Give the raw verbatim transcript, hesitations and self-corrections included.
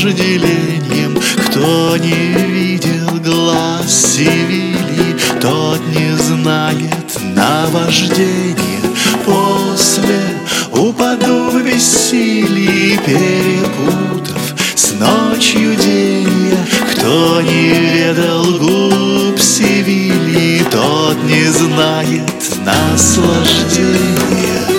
вожделением. Кто не видел глаз Севильи, тот не знает наваждения. После упаду в бессилии, перепутав с ночью день я. Кто не ведал губ Севильи, тот не знает наслаждения.